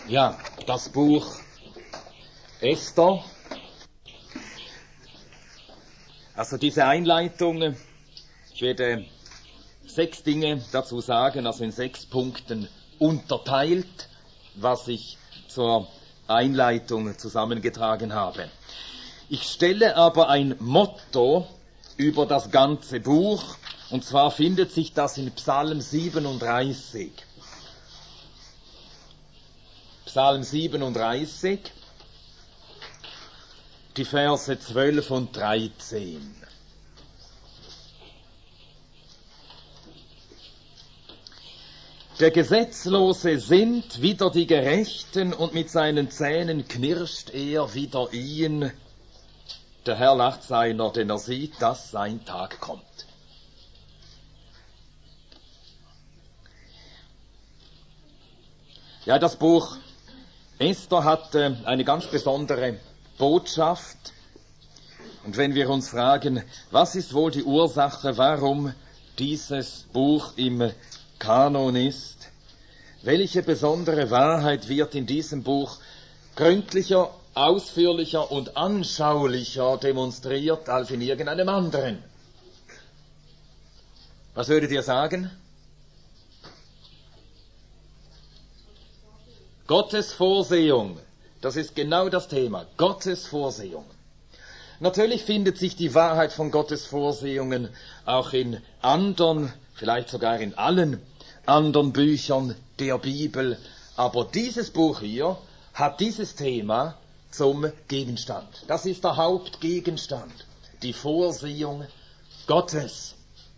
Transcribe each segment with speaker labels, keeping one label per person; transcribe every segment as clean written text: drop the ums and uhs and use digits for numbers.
Speaker 1: Ja, das Buch Esther. Also diese Einleitung, ich werde 6 Dinge dazu sagen, also in 6 Punkten unterteilt, was ich zur Einleitung zusammengetragen habe. Ich stelle aber ein Motto über das ganze Buch, und zwar findet sich das in Psalm 37. Psalm 37, die Verse 12 und 13. Der Gesetzlose sinnt wider die Gerechten, und mit seinen Zähnen knirscht er wider ihn. Der Herr lacht seiner, denn er sieht, dass sein Tag kommt. Ja, das Buch Esther hat eine ganz besondere Botschaft. Und wenn wir uns fragen, was ist wohl die Ursache, warum dieses Buch im Kanon ist, welche besondere Wahrheit wird in diesem Buch gründlicher, ausführlicher und anschaulicher demonstriert als in irgendeinem anderen? Was würdet ihr sagen? Gottes Vorsehung, das ist genau das Thema, Gottes Vorsehung. Natürlich findet sich die Wahrheit von Gottes Vorsehungen auch in anderen, vielleicht sogar in allen anderen Büchern der Bibel, aber dieses Buch hier hat dieses Thema zum Gegenstand. Das ist der Hauptgegenstand, die Vorsehung Gottes.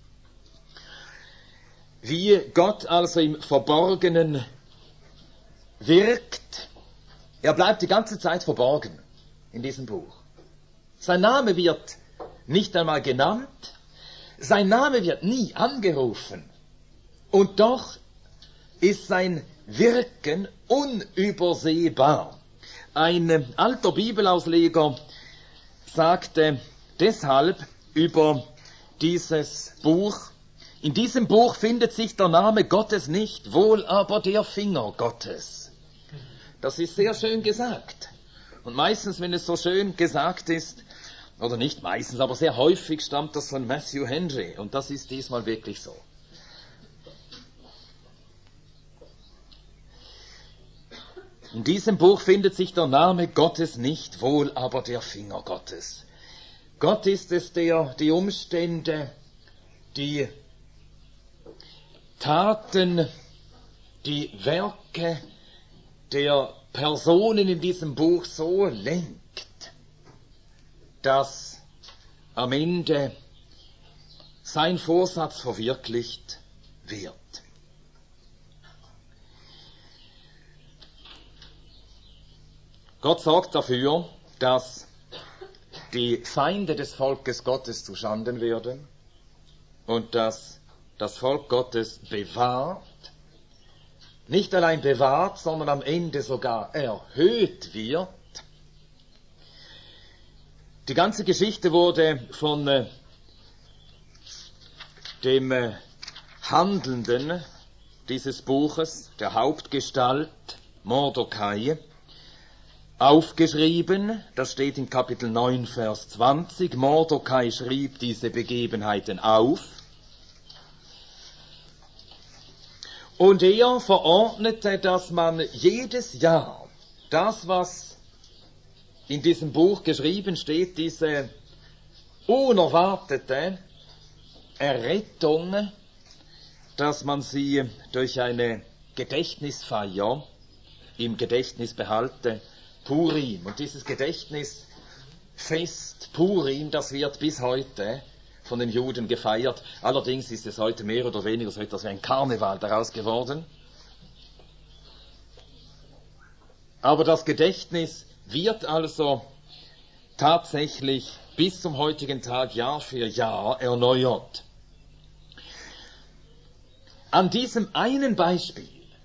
Speaker 1: Wie Gott also im Verborgenen wirkt, er bleibt die ganze Zeit verborgen in diesem Buch. Sein Name wird nicht einmal genannt, sein Name wird nie angerufen, und doch ist sein Wirken unübersehbar. Ein alter Bibelausleger sagte deshalb über dieses Buch: In diesem Buch findet sich der Name Gottes nicht, wohl aber der Finger Gottes. Das ist sehr schön gesagt. Und meistens, wenn es so schön gesagt ist, oder nicht meistens, aber sehr häufig stammt das von Matthew Henry. Und das ist diesmal wirklich so. In diesem Buch findet sich der Name Gottes nicht, wohl aber der Finger Gottes. Gott ist es, der die Umstände, die Taten, die Werke der Personen in diesem Buch so lenkt, dass am Ende sein Vorsatz verwirklicht wird. Gott sorgt dafür, dass die Feinde des Volkes Gottes zuschanden werden und dass das Volk Gottes bewahrt, nicht allein bewahrt, sondern am Ende sogar erhöht wird. Die ganze Geschichte wurde von dem Handelnden dieses Buches, der Hauptgestalt Mordekai, aufgeschrieben. Das steht in Kapitel 9, Vers 20. Mordekai schrieb diese Begebenheiten auf. Und er verordnete, dass man jedes Jahr das, was in diesem Buch geschrieben steht, diese unerwartete Errettung, dass man sie durch eine Gedächtnisfeier im Gedächtnis behalte, Purim. Und dieses Gedächtnisfest Purim, das wird bis heute von den Juden gefeiert. Allerdings ist es heute mehr oder weniger so etwas wie ein Karneval daraus geworden. Aber das Gedächtnis wird also tatsächlich bis zum heutigen Tag Jahr für Jahr erneuert. An diesem einen Beispiel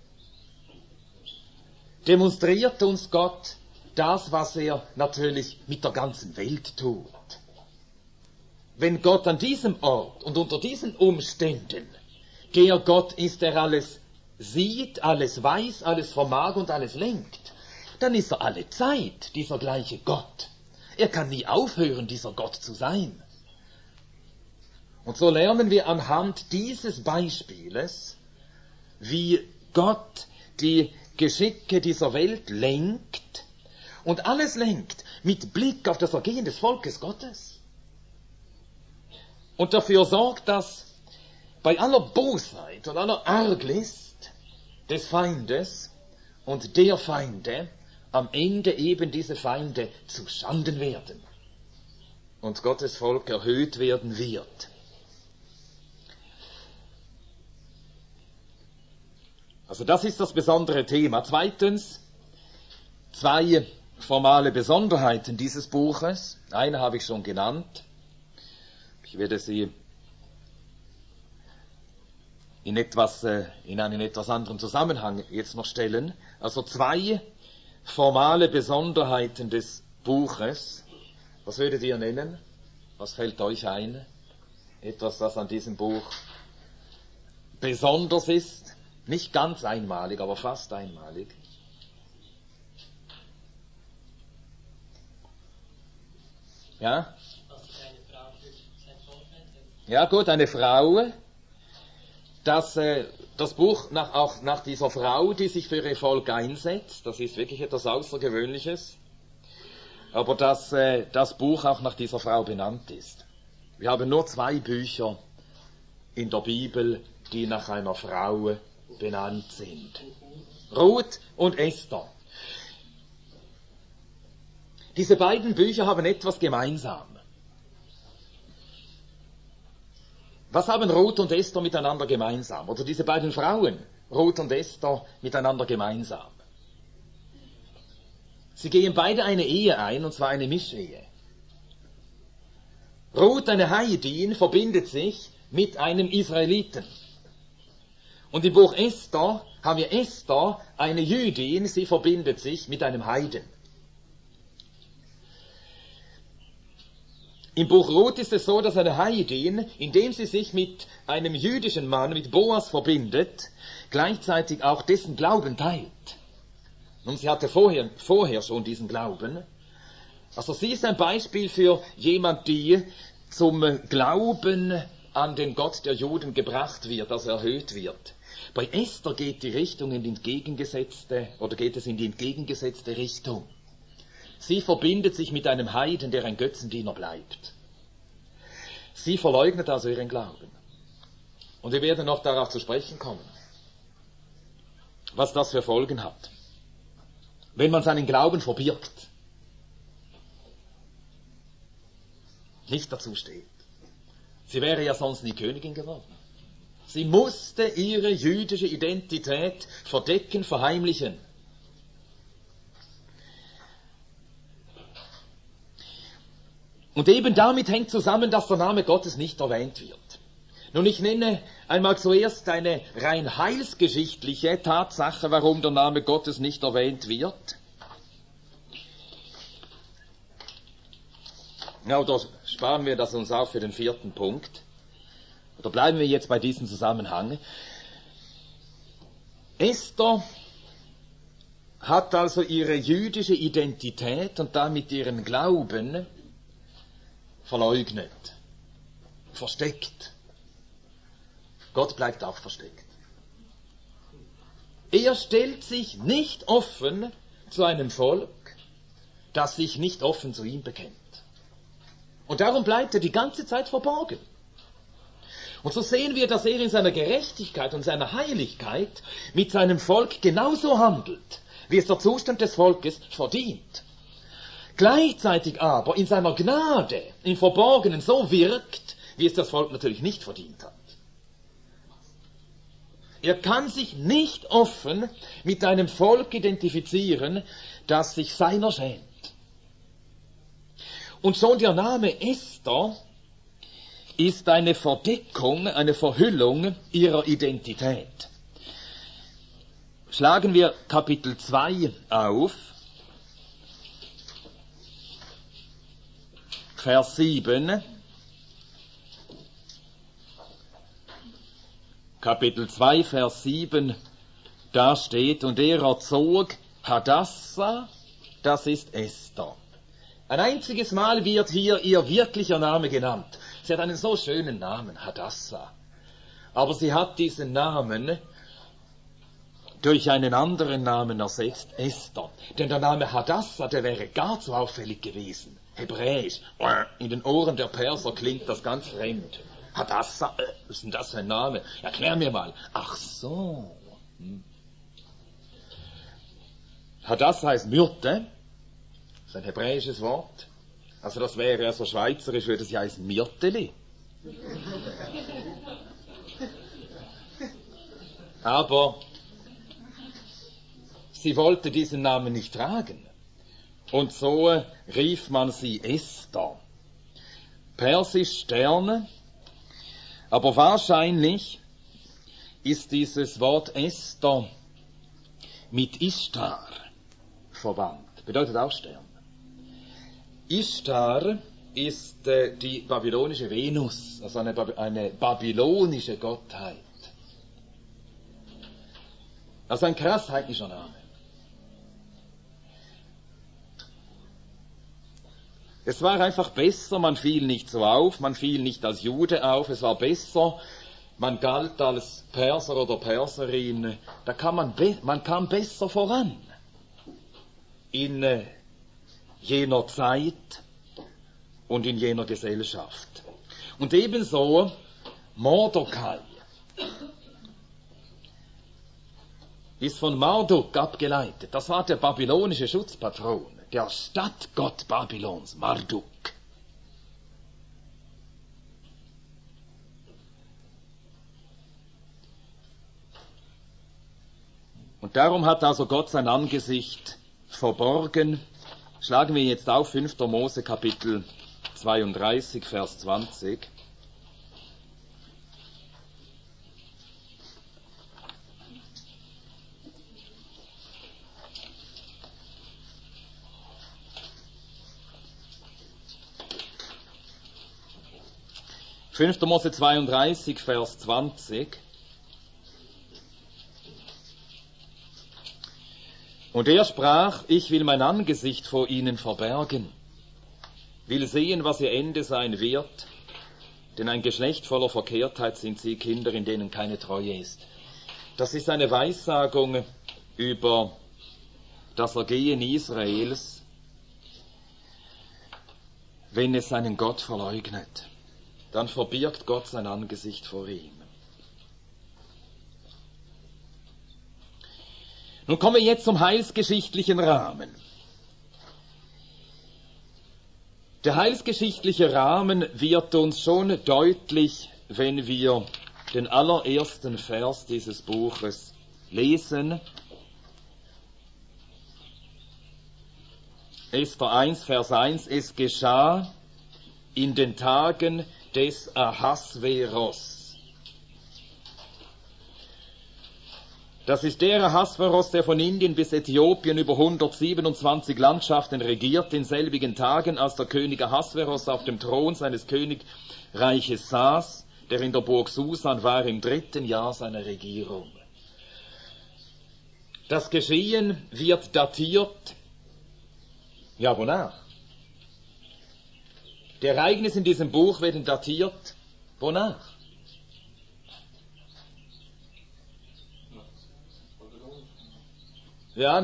Speaker 1: demonstriert uns Gott das, was er natürlich mit der ganzen Welt tut. Wenn Gott an diesem Ort und unter diesen Umständen der Gott ist, der alles sieht, alles weiß, alles vermag und alles lenkt, dann ist er alle Zeit dieser gleiche Gott. Er kann nie aufhören, dieser Gott zu sein. Und so lernen wir anhand dieses Beispieles, wie Gott die Geschicke dieser Welt lenkt und alles lenkt mit Blick auf das Ergehen des Volkes Gottes. Und dafür sorgt, dass bei aller Bosheit und aller Arglist des Feindes und der Feinde am Ende eben diese Feinde zu Schanden werden und Gottes Volk erhöht werden wird. Also das ist das besondere Thema. Zweitens, 2 formale Besonderheiten dieses Buches. Eine habe ich schon genannt. Ich werde sie in einen etwas anderen Zusammenhang jetzt noch stellen. Also 2 formale Besonderheiten des Buches. Was würdet ihr nennen? Was fällt euch ein? Etwas, das an diesem Buch besonders ist? Nicht ganz einmalig, aber fast einmalig. Ja? Ja gut, eine Frau. Das Buch auch nach dieser Frau, die sich für ihr Volk einsetzt, das ist wirklich etwas Außergewöhnliches. Aber dass das Buch auch nach dieser Frau benannt ist. Wir haben nur 2 Bücher in der Bibel, die nach einer Frau benannt sind. Ruth und Esther. Diese beiden Bücher haben etwas gemeinsam. Was haben Ruth und Esther miteinander gemeinsam? Oder diese beiden Frauen, Ruth und Esther, miteinander gemeinsam? Sie gehen beide eine Ehe ein, und zwar eine Mischehe. Ruth, eine Heidin, verbindet sich mit einem Israeliten. Und im Buch Esther haben wir Esther, eine Jüdin, sie verbindet sich mit einem Heiden. Im Buch Ruth ist es so, dass eine Heidin, indem sie sich mit einem jüdischen Mann, mit Boas verbindet, gleichzeitig auch dessen Glauben teilt. Nun, sie hatte vorher schon diesen Glauben. Also sie ist ein Beispiel für jemand, die zum Glauben an den Gott der Juden gebracht wird, also erhöht wird. Bei Esther geht die Richtung in die entgegengesetzte, oder geht es in die entgegengesetzte Richtung. Sie verbindet sich mit einem Heiden, der ein Götzendiener bleibt. Sie verleugnet also ihren Glauben. Und wir werden noch darauf zu sprechen kommen, was das für Folgen hat, wenn man seinen Glauben verbirgt, nicht dazu steht. Sie wäre ja sonst nie Königin geworden. Sie musste ihre jüdische Identität verdecken, verheimlichen. Und eben damit hängt zusammen, dass der Name Gottes nicht erwähnt wird. Nun, ich nenne einmal zuerst eine rein heilsgeschichtliche Tatsache, warum der Name Gottes nicht erwähnt wird. Ja, oder sparen wir das uns auf für den 4. Punkt. Oder bleiben wir jetzt bei diesem Zusammenhang. Esther hat also ihre jüdische Identität und damit ihren Glauben verleugnet, versteckt. Gott bleibt auch versteckt. Er stellt sich nicht offen zu einem Volk, das sich nicht offen zu ihm bekennt. Und darum bleibt er die ganze Zeit verborgen. Und so sehen wir, dass er in seiner Gerechtigkeit und seiner Heiligkeit mit seinem Volk genauso handelt, wie es der Zustand des Volkes verdient. Gleichzeitig aber in seiner Gnade im Verborgenen so wirkt, wie es das Volk natürlich nicht verdient hat. Er kann sich nicht offen mit einem Volk identifizieren, das sich seiner schämt. Und schon der Name Esther ist eine Verdeckung, eine Verhüllung ihrer Identität. Schlagen wir Kapitel 2 auf, Vers 7. Kapitel 2, Vers 7 da steht, und er erzog Hadassah, das ist Esther. Ein einziges Mal wird hier ihr wirklicher Name genannt. Sie hat einen so schönen Namen, Hadassah. Aber sie hat diesen Namen durch einen anderen Namen ersetzt, Esther. Denn der Name Hadassah, der wäre gar zu auffällig gewesen. Hebräisch. In den Ohren der Perser klingt das ganz fremd. Hadassah, was ist denn das für ein Name? Erklär mir mal. Ach so. Hadassah heißt Myrte. Das ist ein hebräisches Wort. Also das wäre so schweizerisch, würde es ja heißen Myrteli. Aber sie wollte diesen Namen nicht tragen. Und so rief man sie Esther. Persisch Sterne. Aber wahrscheinlich ist dieses Wort Esther mit Ishtar verwandt. Bedeutet auch Stern. Ishtar ist die babylonische Venus, also eine babylonische Gottheit. Also ein krass heidnischer Name. Es war einfach besser, man fiel nicht so auf, man fiel nicht als Jude auf, es war besser, man galt als Perser oder Perserin, man kam besser voran in jener Zeit und in jener Gesellschaft. Und ebenso Mordekai ist von Marduk abgeleitet. Das war der babylonische Schutzpatron, der Stadtgott Babylons, Marduk. Und darum hat also Gott sein Angesicht verborgen. Schlagen wir jetzt auf 5. Mose Kapitel 32, Vers 20. Fünfter Mose 32, Vers 20. Und er sprach, ich will mein Angesicht vor ihnen verbergen, will sehen, was ihr Ende sein wird, denn ein Geschlecht voller Verkehrtheit sind sie, Kinder, in denen keine Treue ist. Das ist eine Weissagung über das Ergehen Israels, wenn es seinen Gott verleugnet. Dann verbirgt Gott sein Angesicht vor ihm. Nun kommen wir jetzt zum heilsgeschichtlichen Rahmen. Der heilsgeschichtliche Rahmen wird uns schon deutlich, wenn wir den allerersten Vers dieses Buches lesen. Esther 1, Vers 1, es geschah in den Tagen des Ahasveros. Das ist der Ahasveros, der von Indien bis Äthiopien über 127 Landschaften regiert, in selbigen Tagen, als der König Ahasveros auf dem Thron seines Königreiches saß, der in der Burg Susan war, im 3. Jahr seiner Regierung. Das Geschehen wird datiert, ja, wonach? Die Ereignisse in diesem Buch werden datiert, wonach? Ja,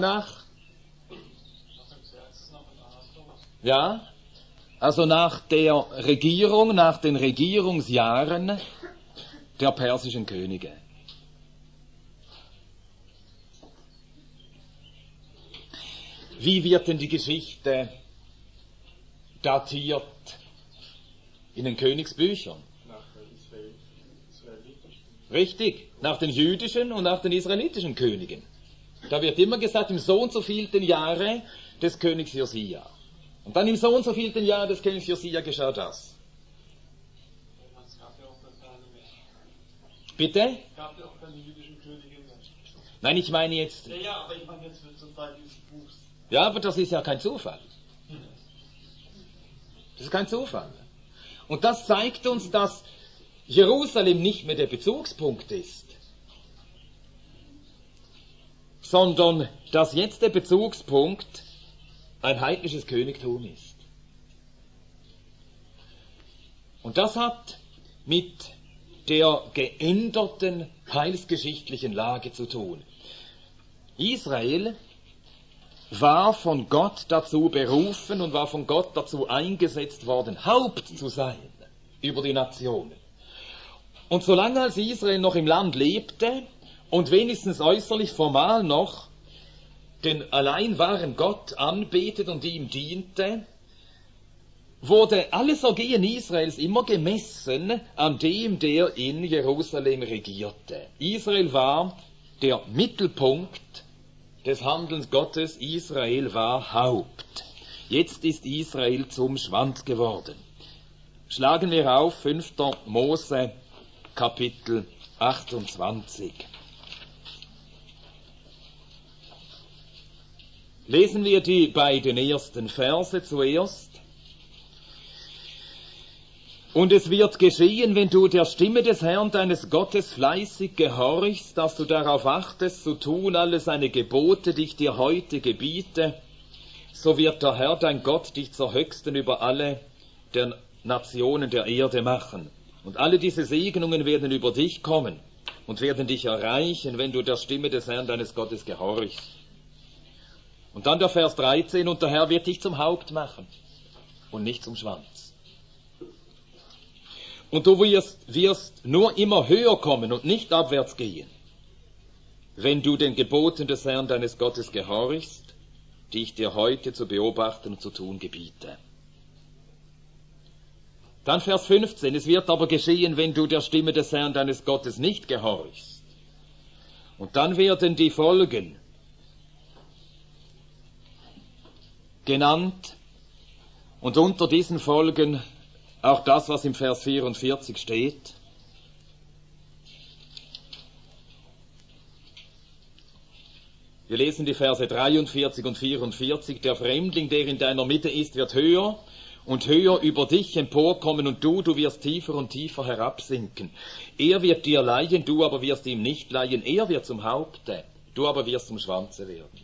Speaker 1: also nach der Regierung, nach den Regierungsjahren der persischen Könige. Wie wird denn die Geschichte datiert in den Königsbüchern? Nach den israelitischen. Richtig, nach den jüdischen und nach den israelitischen Königen. Da wird immer gesagt, im so und so vielten Jahre des Königs Josia. Und dann im so und so vielten Jahr des Königs Josia geschah das. Bitte? Es gab ja auch keine jüdischen Könige mehr. Nein, ich meine jetzt... Ja, aber ich meine jetzt zum Teil dieses Buchs. Ja, aber das ist ja kein Zufall. Das ist kein Zufall. Und das zeigt uns, dass Jerusalem nicht mehr der Bezugspunkt ist. sondern dass jetzt der Bezugspunkt ein heidnisches Königtum ist. Und das hat mit der geänderten heilsgeschichtlichen Lage zu tun. Israel war von Gott dazu berufen und war von Gott dazu eingesetzt worden, Haupt zu sein über die Nationen. Und solange als Israel noch im Land lebte und wenigstens äußerlich formal noch den allein wahren Gott anbetet und ihm diente, wurde alles Ergehen Israels immer gemessen an dem, der in Jerusalem regierte. Israel war der Mittelpunkt des Handelns Gottes, Israel war Haupt. Jetzt ist Israel zum Schwanz geworden. Schlagen wir auf 5. Mose, Kapitel 28. Lesen wir die beiden ersten Verse zuerst. Und es wird geschehen, wenn du der Stimme des Herrn deines Gottes fleißig gehorchst, dass du darauf achtest, zu tun alle seine Gebote, die ich dir heute gebiete, so wird der Herr dein Gott dich zur Höchsten über alle der Nationen der Erde machen. Und alle diese Segnungen werden über dich kommen und werden dich erreichen, wenn du der Stimme des Herrn deines Gottes gehorchst. Und dann der Vers 13, und der Herr wird dich zum Haupt machen und nicht zum Schwanz. Und du wirst nur immer höher kommen und nicht abwärts gehen, wenn du den Geboten des Herrn deines Gottes gehorchst, die ich dir heute zu beobachten und zu tun gebiete. Dann Vers 15, es wird aber geschehen, wenn du der Stimme des Herrn deines Gottes nicht gehorchst. Und dann werden die Folgen genannt und unter diesen Folgen auch das, was im Vers 44 steht. Wir lesen die Verse 43 und 44. Der Fremdling, der in deiner Mitte ist, wird höher und höher über dich emporkommen und du wirst tiefer und tiefer herabsinken. Er wird dir leihen, du aber wirst ihm nicht leihen. Er wird zum Haupte, du aber wirst zum Schwanze werden.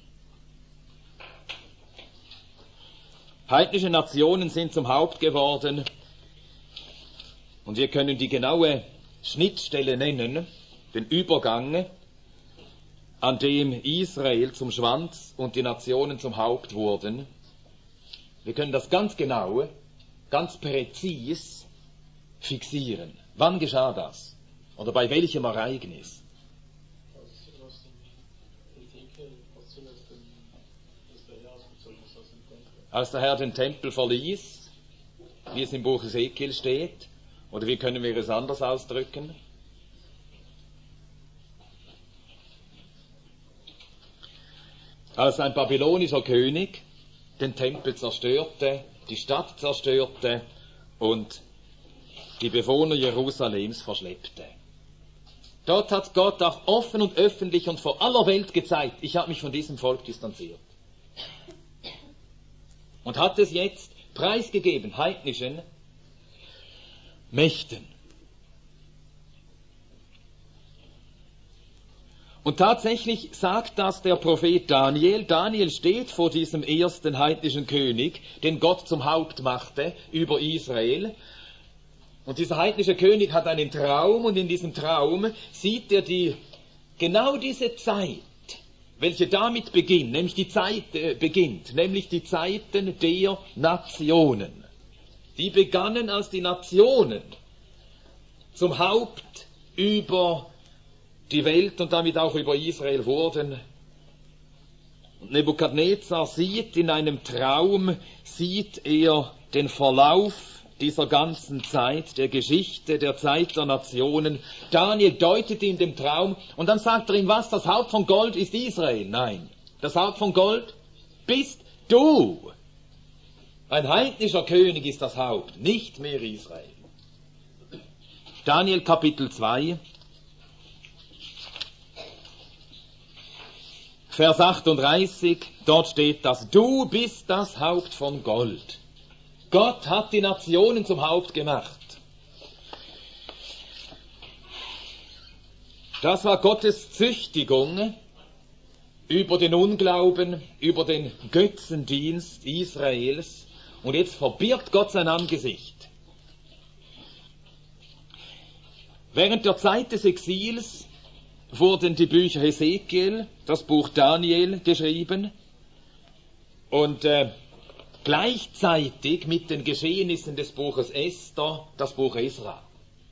Speaker 1: Heidnische Nationen sind zum Haupt geworden und wir können die genaue Schnittstelle nennen, den Übergang, an dem Israel zum Schwanz und die Nationen zum Haupt wurden. Wir können das ganz genau, ganz präzis fixieren. Wann geschah das? Oder bei welchem Ereignis? Als der Herr den Tempel verließ, wie es im Buch Ezekiel steht, oder wie können wir es anders ausdrücken? Als ein babylonischer König den Tempel zerstörte, die Stadt zerstörte und die Bewohner Jerusalems verschleppte. Dort hat Gott auch offen und öffentlich und vor aller Welt gezeigt, ich habe mich von diesem Volk distanziert. Und hat es jetzt preisgegeben, heidnischen Mächten. Und tatsächlich sagt das der Prophet Daniel. Daniel steht vor diesem ersten heidnischen König, den Gott zum Haupt machte über Israel. Und dieser heidnische König hat einen Traum und in diesem Traum sieht er genau diese Zeit, welche damit beginnt, nämlich die Zeiten der Nationen. Die begannen, als die Nationen zum Haupt über die Welt und damit auch über Israel wurden. Und Nebukadnezar sieht in einem Traum, den Verlauf dieser ganzen Zeit, der Geschichte, der Zeit der Nationen. Daniel deutet ihm den Traum und dann sagt er ihm, was? Das Haupt von Gold ist Israel? Nein. Das Haupt von Gold bist du. Ein heidnischer König ist das Haupt, nicht mehr Israel. Daniel Kapitel 2, Vers 38, dort steht, dass du bist das Haupt von Gold. Gott hat die Nationen zum Haupt gemacht. Das war Gottes Züchtigung über den Unglauben, über den Götzendienst Israels, und jetzt verbirgt Gott sein Angesicht. Während der Zeit des Exils wurden die Bücher Hesekiel, das Buch Daniel geschrieben, und gleichzeitig mit den Geschehnissen des Buches Esther das Buch Esra.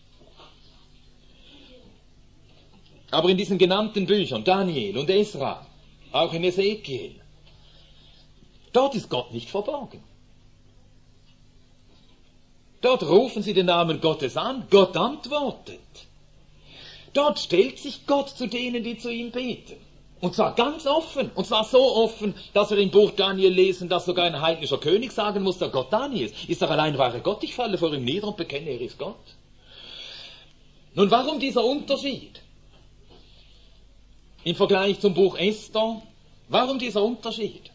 Speaker 1: Aber in diesen genannten Büchern, Daniel und Esra, auch in Hesekiel, dort ist Gott nicht verborgen. Dort rufen sie den Namen Gottes an, Gott antwortet. Dort stellt sich Gott zu denen, die zu ihm beten. Und zwar ganz offen, und zwar so offen, dass wir im Buch Daniel lesen, dass sogar ein heidnischer König sagen muss, der Gott Daniels ist der allein wahre Gott, ich falle vor ihm nieder und bekenne, er ist Gott. Nun, warum dieser Unterschied im Vergleich zum Buch Esther? Warum dieser Unterschied?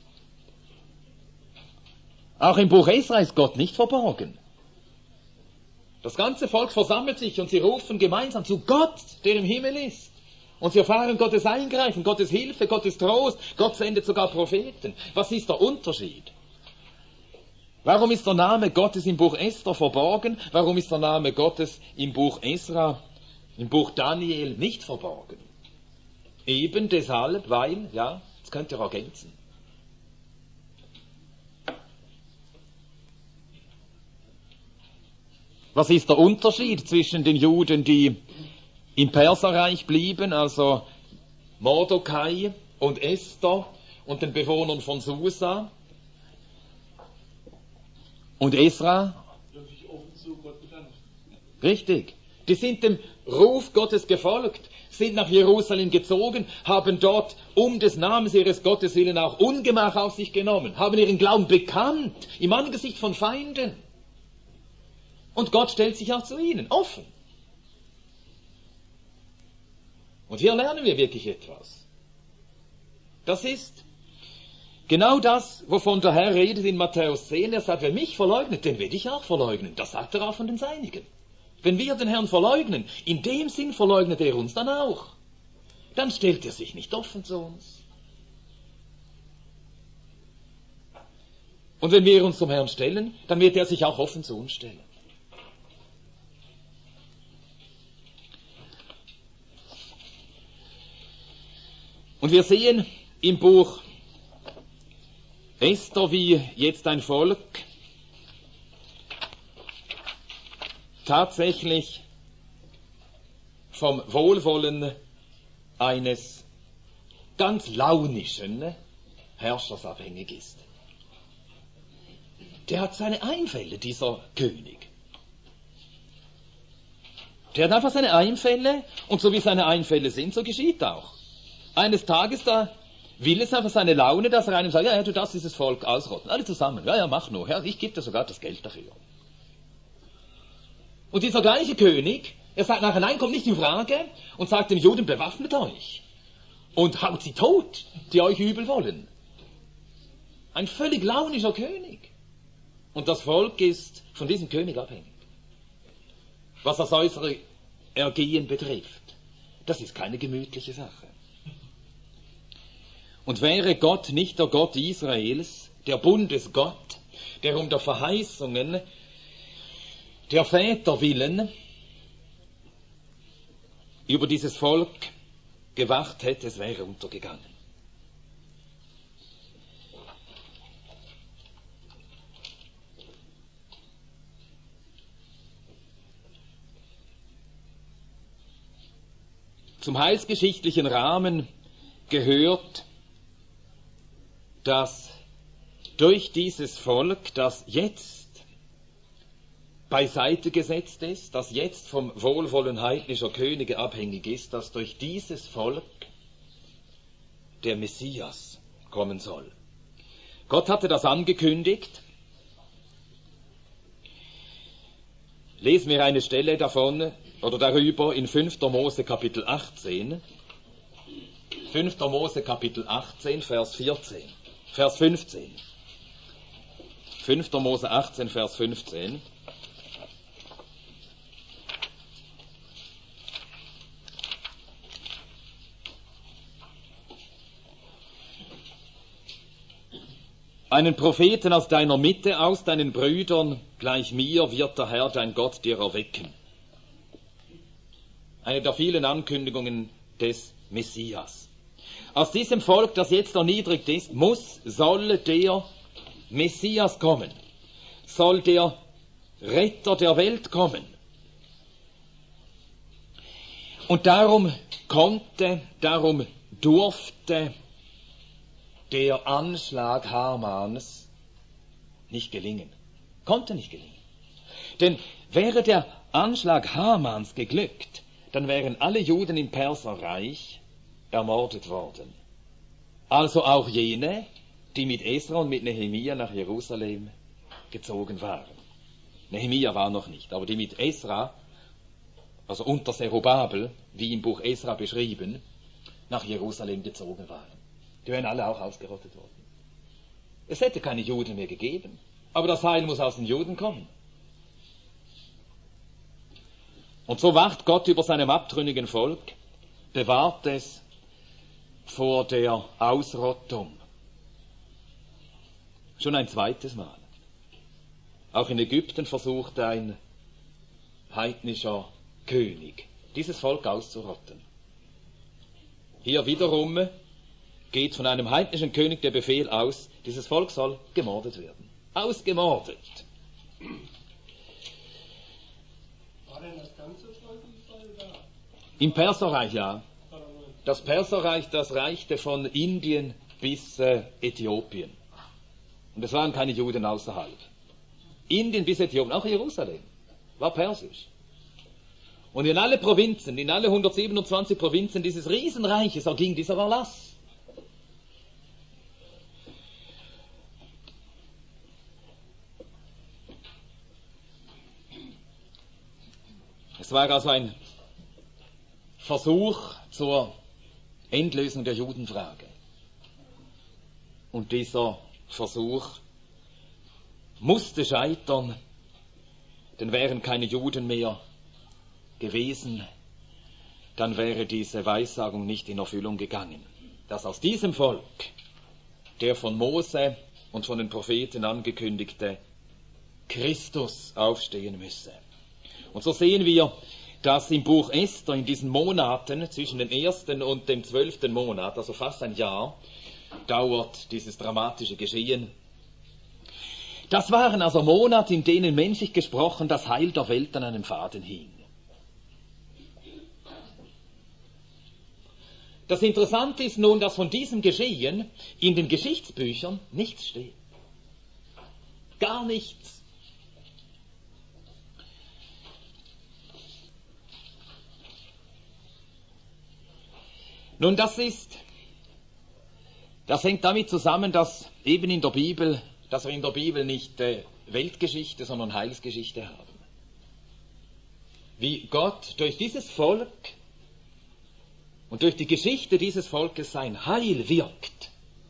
Speaker 1: Auch im Buch Esra ist Gott nicht verborgen. Das ganze Volk versammelt sich und sie rufen gemeinsam zu Gott, der im Himmel ist. Und sie erfahren Gottes Eingreifen, Gottes Hilfe, Gottes Trost. Gott sendet sogar Propheten. Was ist der Unterschied? Warum ist der Name Gottes im Buch Esther verborgen? Warum ist der Name Gottes im Buch Esra, im Buch Daniel nicht verborgen? Eben deshalb, weil, ja, das könnt ihr ergänzen. Was ist der Unterschied zwischen den Juden, die im Perserreich blieben, also Mordecai und Esther, und den Bewohnern von Susa und Esra? Richtig. Die sind dem Ruf Gottes gefolgt, sind nach Jerusalem gezogen, haben dort um des Namens ihres Gottes willen auch Ungemach auf sich genommen, haben ihren Glauben bekannt im Angesicht von Feinden. Und Gott stellt sich auch zu ihnen, offen. Und hier lernen wir wirklich etwas. Das ist genau das, wovon der Herr redet in Matthäus 10. Er sagt, wer mich verleugnet, den werde ich auch verleugnen. Das sagt er auch von den Seinigen. Wenn wir den Herrn verleugnen, in dem Sinn verleugnet er uns dann auch. Dann stellt er sich nicht offen zu uns. Und wenn wir uns zum Herrn stellen, dann wird er sich auch offen zu uns stellen. Und wir sehen im Buch Esther, wie jetzt ein Volk tatsächlich vom Wohlwollen eines ganz launischen Herrschers abhängig ist. Der hat seine Einfälle, dieser König. Der hat einfach seine Einfälle, und so wie seine Einfälle sind, so geschieht auch. Eines Tages, da will es einfach seine Laune, dass er einem sagt, ja, du darfst dieses Volk ausrotten. Alle zusammen. Ja, mach nur. Ja, ich gebe dir sogar das Geld dafür. Und dieser gleiche König, er sagt nachher, nein, kommt nicht in Frage, und sagt den Juden, bewaffnet euch. Und haut sie tot, die euch übel wollen. Ein völlig launischer König. Und das Volk ist von diesem König abhängig. Was das äußere Ergehen betrifft. Das ist keine gemütliche Sache. Und wäre Gott nicht der Gott Israels, der Bundesgott, der um der Verheißungen der Väter willen über dieses Volk gewacht hätte, es wäre untergegangen. Zum heilsgeschichtlichen Rahmen gehört, dass durch dieses Volk, das jetzt beiseite gesetzt ist, das jetzt vom Wohlwollen heidnischer Könige abhängig ist, dass durch dieses Volk der Messias kommen soll. Gott hatte das angekündigt. Lesen wir eine Stelle davon oder darüber in 5. Mose Kapitel 18. 5. Mose Kapitel 18, Vers 14. Vers 15. 5. Mose 18, Vers 15. einen Propheten aus deiner Mitte, aus deinen Brüdern, gleich mir, wird der Herr, dein Gott, dir erwecken. Eine der vielen Ankündigungen des Messias. Aus diesem Volk, das jetzt erniedrigt ist, soll der Messias kommen. Soll der Retter der Welt kommen. Und darum durfte der Anschlag Hamans nicht gelingen. Konnte nicht gelingen. Denn wäre der Anschlag Hamans geglückt, dann wären alle Juden im Perserreich ermordet worden. Also auch jene, die mit Esra und mit Nehemia nach Jerusalem gezogen waren. Nehemia war noch nicht, aber die mit Esra, also unter Zerubabel, wie im Buch Esra beschrieben, nach Jerusalem gezogen waren. Die wären alle auch ausgerottet worden. Es hätte keine Juden mehr gegeben, aber das Heil muss aus den Juden kommen. Und so wacht Gott über seinem abtrünnigen Volk, bewahrt es vor der Ausrottung. Schon ein zweites Mal. Auch in Ägypten versucht ein heidnischer König, dieses Volk auszurotten. Hier wiederum geht von einem heidnischen König der Befehl aus, dieses Volk soll gemordet werden. Ausgemordet.
Speaker 2: War denn das ganze Volk Israel da?
Speaker 1: Im Perserreich, ja. Das Perserreich, das reichte von Indien bis Äthiopien. Und es waren keine Juden außerhalb. Indien bis Äthiopien, auch Jerusalem, war persisch. Und in alle Provinzen, in alle 127 Provinzen dieses Riesenreiches erging dieser Erlass. Es war also ein Versuch zur Endlösung der Judenfrage. Und dieser Versuch musste scheitern, denn wären keine Juden mehr gewesen, dann wäre diese Weissagung nicht in Erfüllung gegangen. Dass aus diesem Volk der von Mose und von den Propheten angekündigte Christus aufstehen müsse. Und so sehen wir, dass im Buch Esther in diesen Monaten, zwischen dem 1. und dem 12. Monat, also fast ein Jahr, dauert dieses dramatische Geschehen. Das waren also Monate, in denen menschlich gesprochen das Heil der Welt an einem Faden hing. Das Interessante ist nun, dass von diesem Geschehen in den Geschichtsbüchern nichts steht. Gar nichts. Nun, das hängt damit zusammen, dass wir in der Bibel nicht Weltgeschichte, sondern Heilsgeschichte haben. Wie Gott durch dieses Volk und durch die Geschichte dieses Volkes sein Heil wirkt.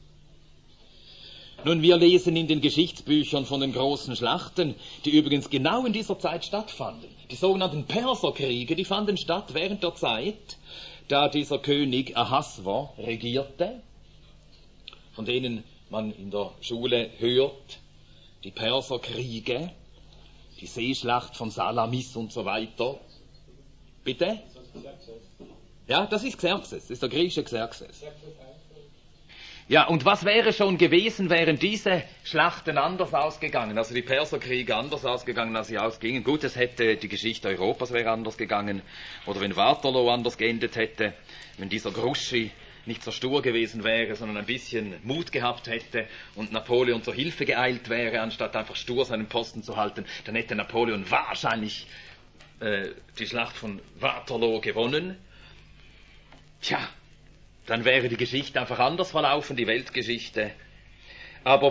Speaker 1: Nun, wir lesen in den Geschichtsbüchern von den großen Schlachten, die übrigens genau in dieser Zeit stattfanden. Die sogenannten Perserkriege, die fanden statt während der Zeit, da dieser König Ahasver regierte, von denen man in der Schule hört, die Perserkriege, die Seeschlacht von Salamis und so weiter. Bitte? Ja, das ist Xerxes, das ist der griechische Xerxes. Ja, und was wäre schon gewesen, wären diese Schlachten anders ausgegangen, also die Perserkriege anders ausgegangen, als sie ausgingen? Gut, es hätte die Geschichte Europas wäre anders gegangen, oder wenn Waterloo anders geendet hätte, wenn dieser Grouchy nicht so stur gewesen wäre, sondern ein bisschen Mut gehabt hätte und Napoleon zur Hilfe geeilt wäre, anstatt einfach stur seinen Posten zu halten, dann hätte Napoleon wahrscheinlich die Schlacht von Waterloo gewonnen. Tja, dann wäre die Geschichte einfach anders verlaufen, die Weltgeschichte. Aber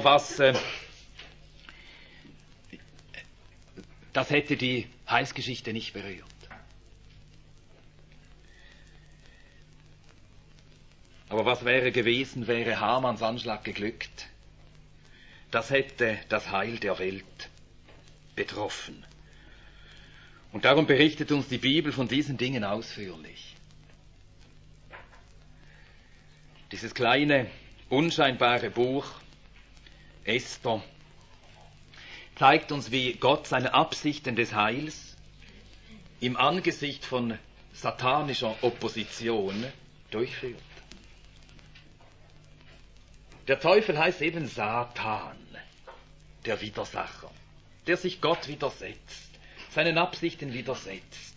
Speaker 1: das hätte die Heilsgeschichte nicht berührt. Aber was wäre gewesen, wäre Hamans Anschlag geglückt? Das hätte das Heil der Welt betroffen. Und darum berichtet uns die Bibel von diesen Dingen ausführlich. Dieses kleine, unscheinbare Buch Esther zeigt uns, wie Gott seine Absichten des Heils im Angesicht von satanischer Opposition durchführt. Der Teufel heißt eben Satan, der Widersacher, der sich Gott widersetzt, seinen Absichten widersetzt.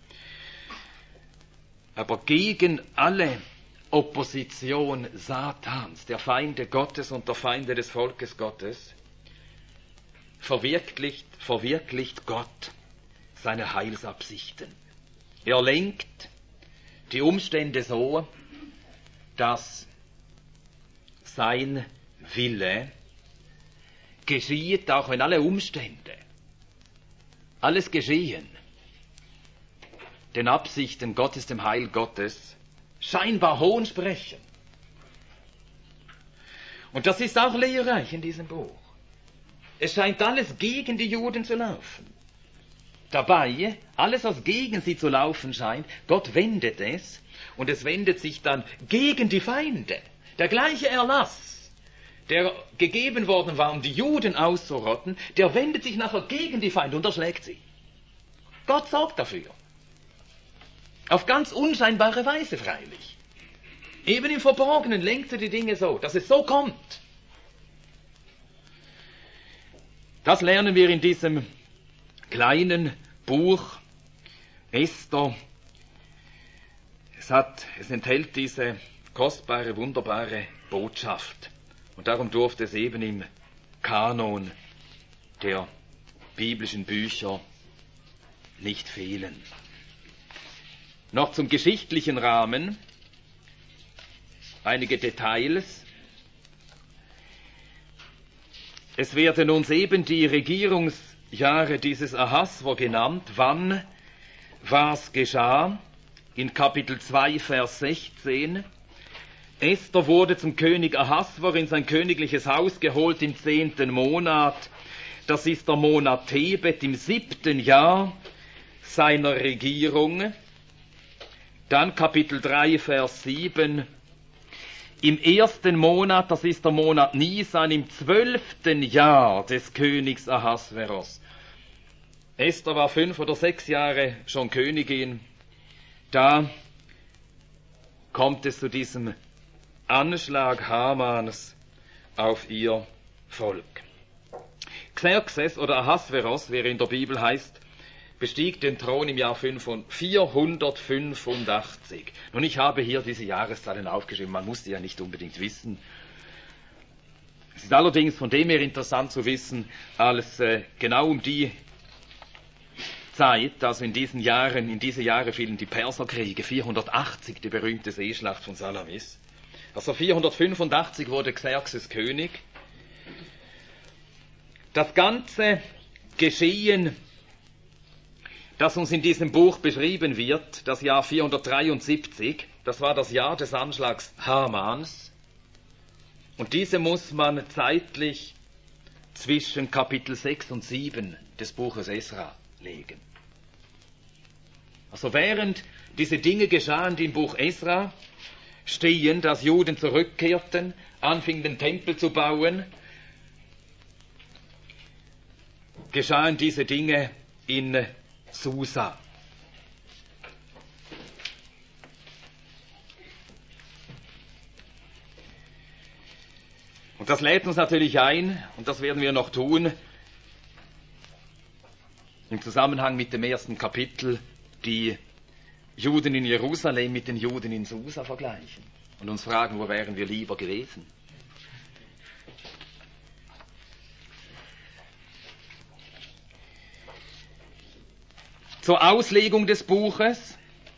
Speaker 1: Aber gegen alle Opposition Satans, der Feinde Gottes und der Feinde des Volkes Gottes, verwirklicht Gott seine Heilsabsichten. Er lenkt die Umstände so, dass sein Wille geschieht, auch wenn alle Umstände, alles Geschehen, den Absichten Gottes, dem Heil Gottes, scheinbar Hohn sprechen. Und das ist auch lehrreich in diesem Buch. Es scheint alles gegen die Juden zu laufen. Dabei, alles, was gegen sie zu laufen scheint, Gott wendet es und es wendet sich dann gegen die Feinde. Der gleiche Erlass, der gegeben worden war, um die Juden auszurotten, der wendet sich nachher gegen die Feinde und erschlägt sie. Gott sorgt dafür. Auf ganz unscheinbare Weise freilich. Eben im Verborgenen lenkt er die Dinge so, dass es so kommt. Das lernen wir in diesem kleinen Buch Esther. Es enthält diese kostbare, wunderbare Botschaft. Und darum durfte es eben im Kanon der biblischen Bücher nicht fehlen. Noch zum geschichtlichen Rahmen einige Details. Es werden uns eben die Regierungsjahre dieses Ahasver genannt. Wann was geschah? In Kapitel 2, Vers 16. Esther wurde zum König Ahasver in sein königliches Haus geholt im 10. Monat. Das ist der Monat Tebet im 7. Jahr seiner Regierung. Dann Kapitel 3, Vers 7. Im 1. Monat, das ist der Monat Nisan, im 12. Jahr des Königs Ahasveros. Esther war 5 oder 6 Jahre schon Königin. Da kommt es zu diesem Anschlag Hamans auf ihr Volk. Xerxes oder Ahasveros, wie er in der Bibel heißt, bestieg den Thron im Jahr 485. Nun, ich habe hier diese Jahreszahlen aufgeschrieben, man muss die ja nicht unbedingt wissen. Es ist allerdings von dem her interessant zu wissen, als genau um die Zeit, also in diese Jahre fielen die Perserkriege, 480, die berühmte Seeschlacht von Salamis. Also 485 wurde Xerxes König. Das ganze Geschehen, das uns in diesem Buch beschrieben wird, das Jahr 473, das war das Jahr des Anschlags Hamans. Und diese muss man zeitlich zwischen Kapitel 6 und 7 des Buches Esra legen. Also während diese Dinge geschahen, die im Buch Esra stehen, dass Juden zurückkehrten, anfingen den Tempel zu bauen, geschahen diese Dinge in Susa. Und das lädt uns natürlich ein, und das werden wir noch tun, im Zusammenhang mit dem 1. Kapitel, die Juden in Jerusalem mit den Juden in Susa vergleichen und uns fragen, wo wären wir lieber gewesen? Zur Auslegung des Buches.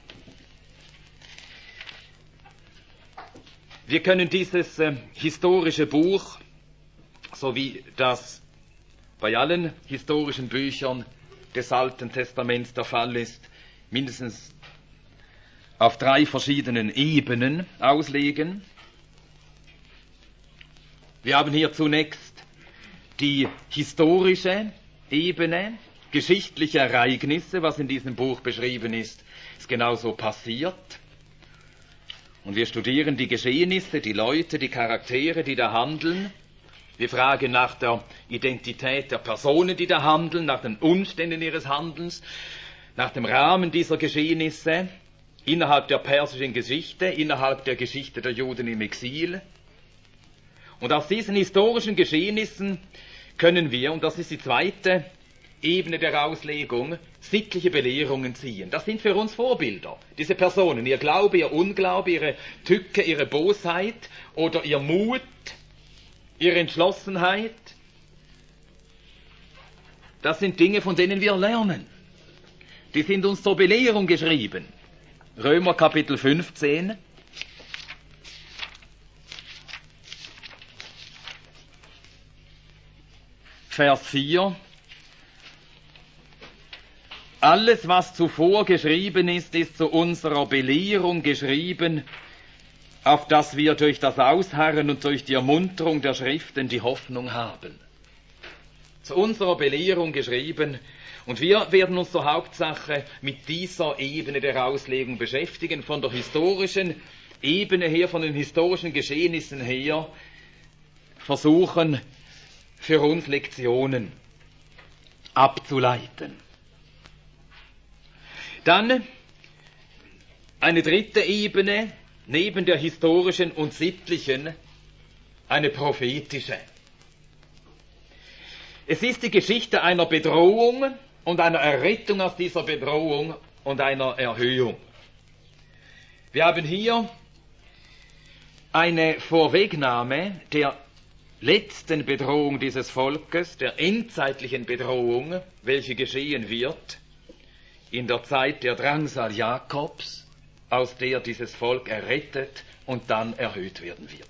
Speaker 1: Wir können dieses historische Buch, so wie das bei allen historischen Büchern des Alten Testaments der Fall ist, mindestens auf 3 verschiedenen Ebenen auslegen. Wir haben hier zunächst die historische Ebene, geschichtliche Ereignisse, was in diesem Buch beschrieben ist genauso passiert. Und wir studieren die Geschehnisse, die Leute, die Charaktere, die da handeln. Wir fragen nach der Identität der Personen, die da handeln, nach den Umständen ihres Handelns, nach dem Rahmen dieser Geschehnisse, innerhalb der persischen Geschichte, innerhalb der Geschichte der Juden im Exil. Und aus diesen historischen Geschehnissen können wir, und das ist die zweite Ebene der Auslegung, sittliche Belehrungen ziehen. Das sind für uns Vorbilder, diese Personen, ihr Glaube, ihr Unglaube, ihre Tücke, ihre Bosheit oder ihr Mut, ihre Entschlossenheit. Das sind Dinge, von denen wir lernen. Die sind uns zur Belehrung geschrieben. Römer Kapitel 15. Vers 4. Alles, was zuvor geschrieben ist, ist zu unserer Belehrung geschrieben, auf dass wir durch das Ausharren und durch die Ermunterung der Schriften die Hoffnung haben. Zu unserer Belehrung geschrieben. Und wir werden uns zur Hauptsache mit dieser Ebene der Auslegung beschäftigen, von der historischen Ebene her, von den historischen Geschehnissen her, versuchen für uns Lektionen abzuleiten. Dann eine dritte Ebene, neben der historischen und sittlichen, eine prophetische. Es ist die Geschichte einer Bedrohung und einer Errettung aus dieser Bedrohung und einer Erhöhung. Wir haben hier eine Vorwegnahme der letzten Bedrohung dieses Volkes, der endzeitlichen Bedrohung, welche geschehen wird in der Zeit der Drangsal Jakobs, aus der dieses Volk errettet und dann erhöht werden wird.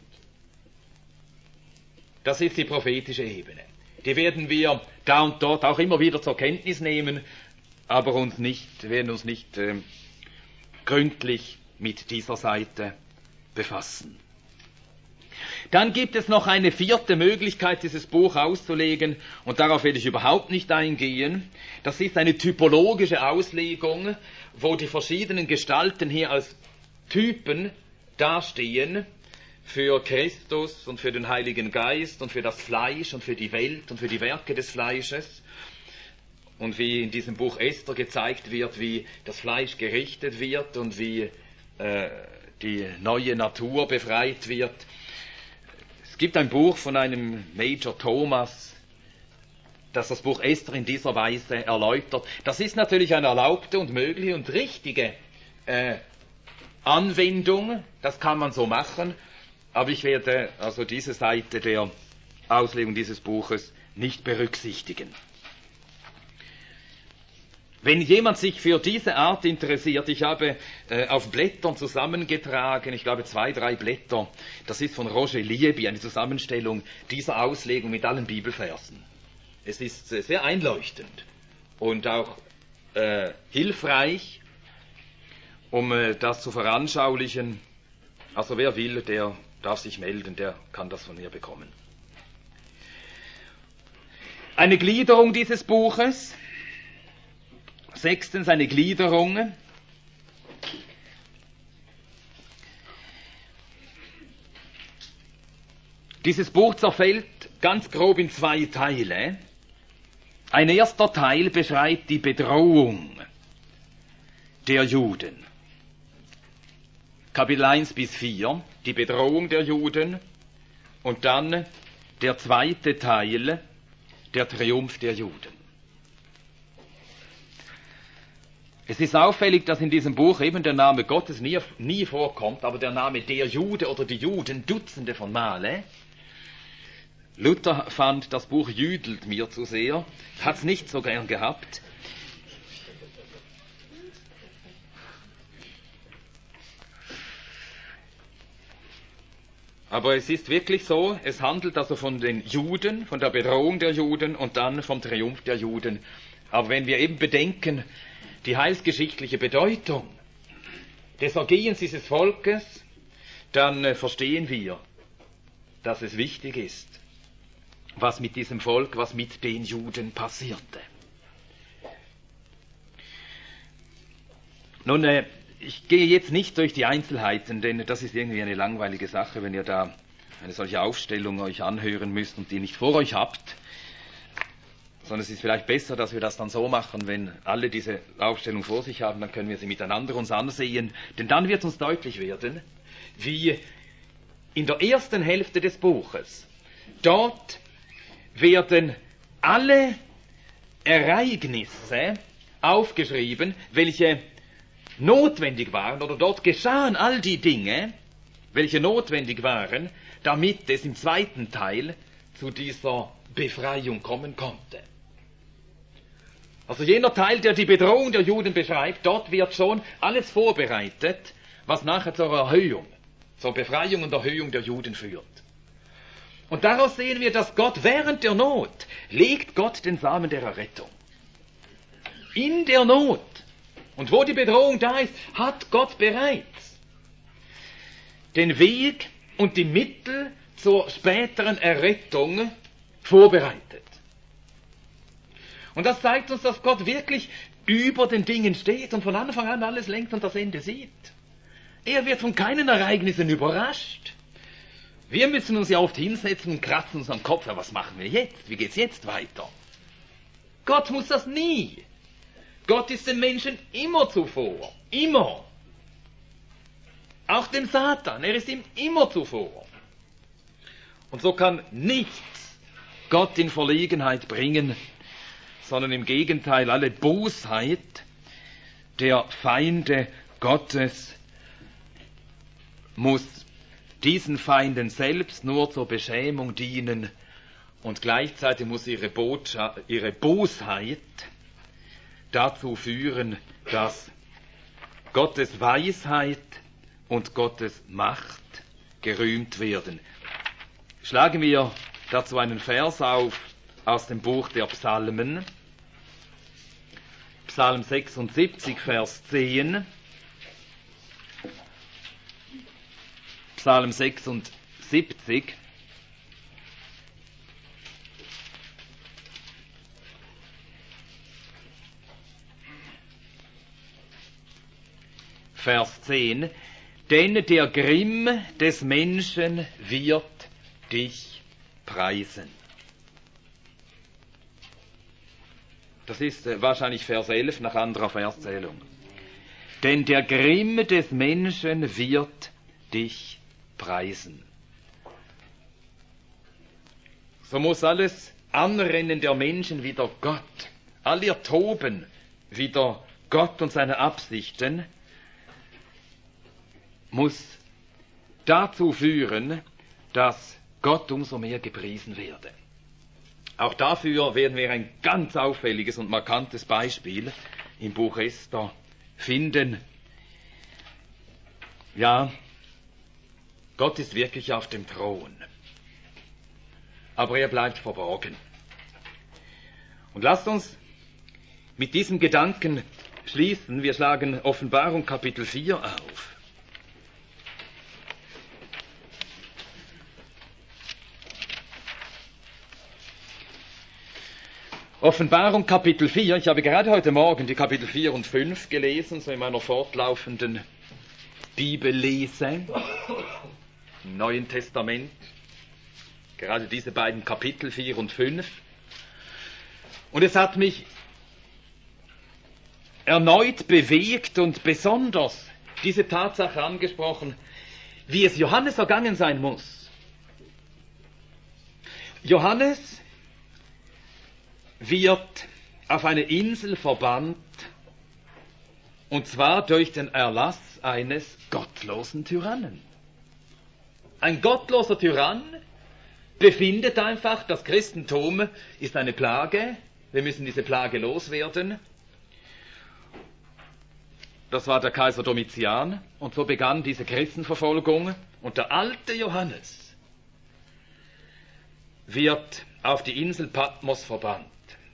Speaker 1: Das ist die prophetische Ebene. Die werden wir da und dort auch immer wieder zur Kenntnis nehmen, aber werden uns nicht gründlich mit dieser Seite befassen. Dann gibt es noch eine vierte Möglichkeit, dieses Buch auszulegen, und darauf werde ich überhaupt nicht eingehen. Das ist eine typologische Auslegung, wo die verschiedenen Gestalten hier als Typen dastehen für Christus und für den Heiligen Geist und für das Fleisch und für die Welt und für die Werke des Fleisches. Und wie in diesem Buch Esther gezeigt wird, wie das Fleisch gerichtet wird und wie die neue Natur befreit wird. Es gibt ein Buch von einem Major Thomas, das das Buch Esther in dieser Weise erläutert. Das ist natürlich eine erlaubte und mögliche und richtige Anwendung, das kann man so machen, aber ich werde also diese Seite der Auslegung dieses Buches nicht berücksichtigen. Wenn jemand sich für diese Art interessiert, ich habe auf Blättern zusammengetragen, ich glaube 2, 3 Blätter, das ist von Roger Lieby, eine Zusammenstellung dieser Auslegung mit allen Bibelversen. Es ist sehr einleuchtend und auch hilfreich, um das zu veranschaulichen. Also wer will, der darf sich melden, der kann das von mir bekommen. Eine Gliederung dieses Buches. 6. eine Gliederung. Dieses Buch zerfällt ganz grob in 2 Teile. Ein erster Teil beschreibt die Bedrohung der Juden. Kapitel 1 bis 4, die Bedrohung der Juden. Und dann der zweite Teil, der Triumph der Juden. Es ist auffällig, dass in diesem Buch eben der Name Gottes nie vorkommt, aber der Name der Jude oder die Juden Dutzende von Male. Luther fand, das Buch jüdelt mir zu sehr, hat es nicht so gern gehabt. Aber es ist wirklich so, es handelt also von den Juden, von der Bedrohung der Juden und dann vom Triumph der Juden. Aber wenn wir eben bedenken, die heilsgeschichtliche Bedeutung des Ergehens dieses Volkes, dann verstehen wir, dass es wichtig ist, was mit diesem Volk, was mit den Juden passierte. Nun, ich gehe jetzt nicht durch die Einzelheiten, denn das ist irgendwie eine langweilige Sache, wenn ihr da eine solche Aufstellung euch anhören müsst und die nicht vor euch habt, sondern es ist vielleicht besser, dass wir das dann so machen, wenn alle diese Aufstellung vor sich haben, dann können wir sie miteinander uns ansehen, denn dann wird uns deutlich werden, wie in der ersten Hälfte des Buches, dort werden alle Ereignisse aufgeschrieben, welche notwendig waren, oder dort geschahen all die Dinge, welche notwendig waren, damit es im zweiten Teil zu dieser Befreiung kommen konnte. Also jener Teil, der die Bedrohung der Juden beschreibt, dort wird schon alles vorbereitet, was nachher zur Erhöhung, zur Befreiung und Erhöhung der Juden führt. Und daraus sehen wir, dass Gott während der Not legt Gott den Samen der Errettung. In der Not und wo die Bedrohung da ist, hat Gott bereits den Weg und die Mittel zur späteren Errettung vorbereitet. Und das zeigt uns, dass Gott wirklich über den Dingen steht und von Anfang an alles lenkt und das Ende sieht. Er wird von keinen Ereignissen überrascht. Wir müssen uns ja oft hinsetzen und kratzen uns am Kopf. Ja, was machen wir jetzt? Wie geht's jetzt weiter? Gott muss das nie. Gott ist den Menschen immer zuvor. Immer. Auch dem Satan. Er ist ihm immer zuvor. Und so kann nichts Gott in Verlegenheit bringen, sondern im Gegenteil alle Bosheit der Feinde Gottes muss diesen Feinden selbst nur zur Beschämung dienen und gleichzeitig muss ihre Bosheit dazu führen, dass Gottes Weisheit und Gottes Macht gerühmt werden. Schlagen wir dazu einen Vers auf aus dem Buch der Psalmen. Psalm 76, Vers 10. Psalm 76. Vers 10. Denn der Grimm des Menschen wird dich preisen. Das ist wahrscheinlich Vers 11 nach anderer Verszählung. Denn der Grimm des Menschen wird dich preisen. So muss alles Anrennen der Menschen wider Gott, all ihr Toben wider Gott und seine Absichten, muss dazu führen, dass Gott umso mehr gepriesen werde. Auch dafür werden wir ein ganz auffälliges und markantes Beispiel im Buch Esther finden. Ja, Gott ist wirklich auf dem Thron, aber er bleibt verborgen. Und lasst uns mit diesem Gedanken schließen. Wir schlagen Offenbarung Kapitel 4 auf. Offenbarung Kapitel 4, ich habe gerade heute Morgen die Kapitel 4 und 5 gelesen, so in meiner fortlaufenden Bibellese im Neuen Testament. Gerade diese beiden Kapitel 4 und 5. Und es hat mich erneut bewegt und besonders diese Tatsache angesprochen, wie es Johannes ergangen sein muss. Johannes wird auf eine Insel verbannt, und zwar durch den Erlass eines gottlosen Tyrannen. Ein gottloser Tyrann befindet einfach, das Christentum ist eine Plage, wir müssen diese Plage loswerden. Das war der Kaiser Domitian, und so begann diese Christenverfolgung, und der alte Johannes wird auf die Insel Patmos verbannt.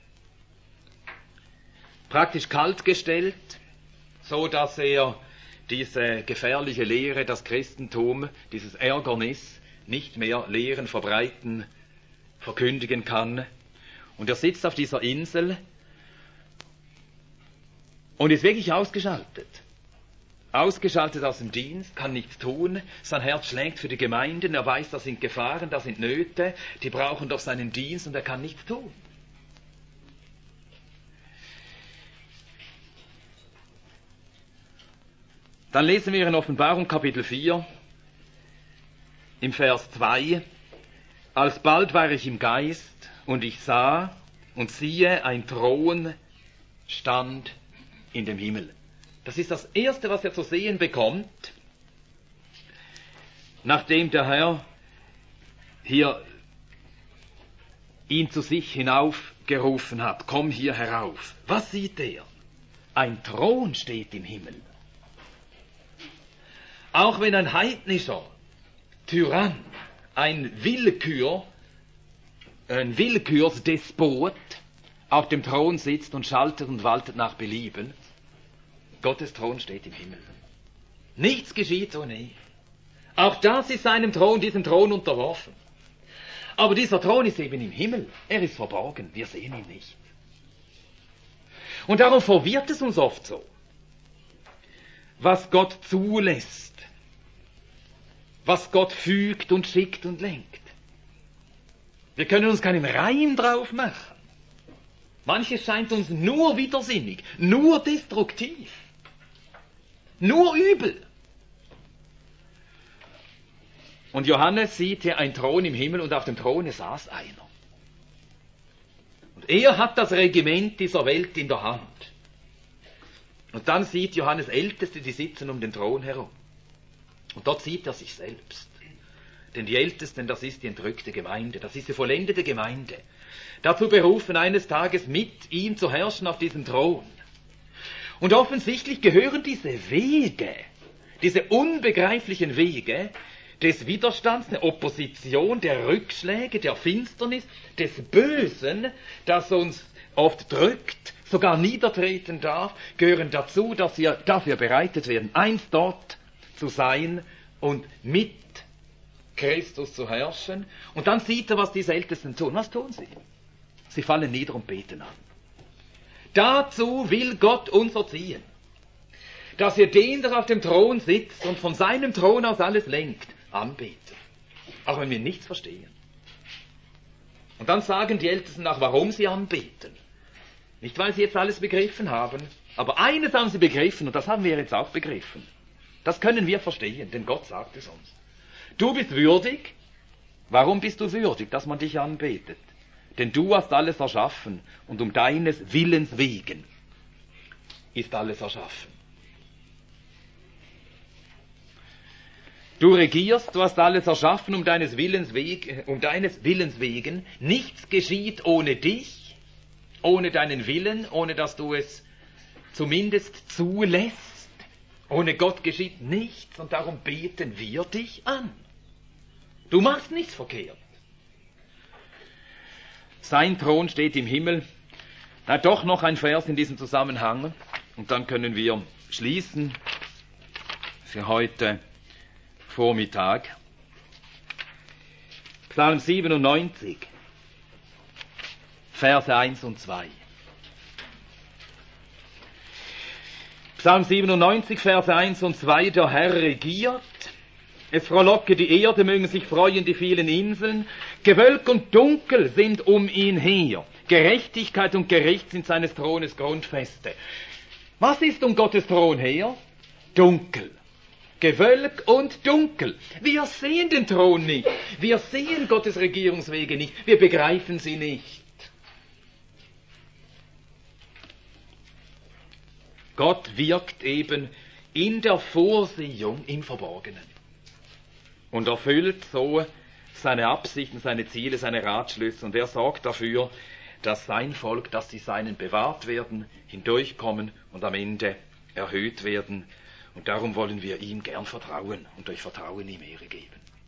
Speaker 1: Praktisch kaltgestellt, so dass er diese gefährliche Lehre, das Christentum, dieses Ärgernis nicht mehr lehren, verbreiten, verkündigen kann. Und er sitzt auf dieser Insel und ist wirklich ausgeschaltet. ausgeschaltet aus dem Dienst, kann nichts tun, sein Herz schlägt für die Gemeinden, er weiß, da sind Gefahren, da sind Nöte, die brauchen doch seinen Dienst und er kann nichts tun. Dann lesen wir in Offenbarung Kapitel 4, im Vers 2, alsbald war ich im Geist, und ich sah, und siehe, ein Thron stand in dem Himmel. Das ist das Erste, was er zu sehen bekommt, nachdem der Herr hier ihn zu sich hinaufgerufen hat. Komm hier herauf. Was sieht er? Ein Thron steht im Himmel. Auch wenn ein heidnischer Tyrann, ein Willkürsdespot auf dem Thron sitzt und schaltet und waltet nach Belieben, Gottes Thron steht im Himmel. Nichts geschieht ohne ihn. Auch das ist seinem Thron, diesem Thron unterworfen. Aber dieser Thron ist eben im Himmel. Er ist verborgen. Wir sehen ihn nicht. Und darum verwirrt es uns oft so, was Gott zulässt, was Gott fügt und schickt und lenkt. Wir können uns keinen Reim drauf machen. Manches scheint uns nur widersinnig, nur destruktiv. Nur übel. Und Johannes sieht hier einen Thron im Himmel und auf dem Throne saß einer. Und er hat das Regiment dieser Welt in der Hand. Und dann sieht Johannes Älteste, die sitzen um den Thron herum. Und dort sieht er sich selbst. Denn die Ältesten, das ist die entrückte Gemeinde, das ist die vollendete Gemeinde. Dazu berufen, eines Tages mit ihm zu herrschen auf diesem Thron. Und offensichtlich gehören diese Wege, diese unbegreiflichen Wege des Widerstands, der Opposition, der Rückschläge, der Finsternis, des Bösen, das uns oft drückt, sogar niedertreten darf, gehören dazu, dass wir dafür bereitet werden, einst dort zu sein und mit Christus zu herrschen. Und dann sieht er, was diese Ältesten tun. Was tun sie? Sie fallen nieder und beten an. Dazu will Gott uns erziehen, dass wir den, der auf dem Thron sitzt und von seinem Thron aus alles lenkt, anbeten. Auch wenn wir nichts verstehen. Und dann sagen die Ältesten auch, warum sie anbeten. Nicht, weil sie jetzt alles begriffen haben, aber eines haben sie begriffen und das haben wir jetzt auch begriffen. Das können wir verstehen, denn Gott sagt es uns. Du bist würdig. Warum bist du würdig, dass man dich anbetet? Denn du hast alles erschaffen und um deines Willens wegen ist alles erschaffen. Du regierst, du hast alles erschaffen um deines Willens wegen. Nichts geschieht ohne dich, ohne deinen Willen, ohne dass du es zumindest zulässt. Ohne Gott geschieht nichts und darum beten wir dich an. Du machst nichts verkehrt. Sein Thron steht im Himmel. Na, doch noch ein Vers in diesem Zusammenhang und dann können wir schließen für heute Vormittag. Psalm 97, Verse 1 und 2. Psalm 97, Verse 1 und 2, der Herr regiert. Es frohlocke die Erde, mögen sich freuen die vielen Inseln. Gewölk und Dunkel sind um ihn her. Gerechtigkeit und Gericht sind seines Thrones Grundfeste. Was ist um Gottes Thron her? Dunkel. Gewölk und Dunkel. Wir sehen den Thron nicht. Wir sehen Gottes Regierungswege nicht. Wir begreifen sie nicht. Gott wirkt eben in der Vorsehung im Verborgenen und erfüllt so seine Absichten, seine Ziele, seine Ratschlüsse. Und er sorgt dafür, dass sein Volk, dass die Seinen bewahrt werden, hindurchkommen und am Ende erhöht werden. Und darum wollen wir ihm gern vertrauen und durch Vertrauen ihm Ehre geben.